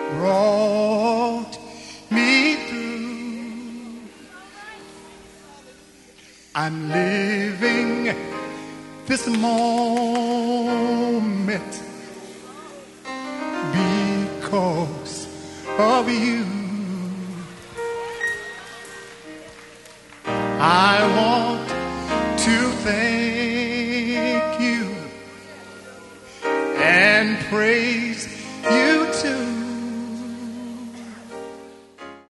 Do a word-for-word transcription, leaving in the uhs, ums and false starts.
brought me through. I'm living this moment because of you. I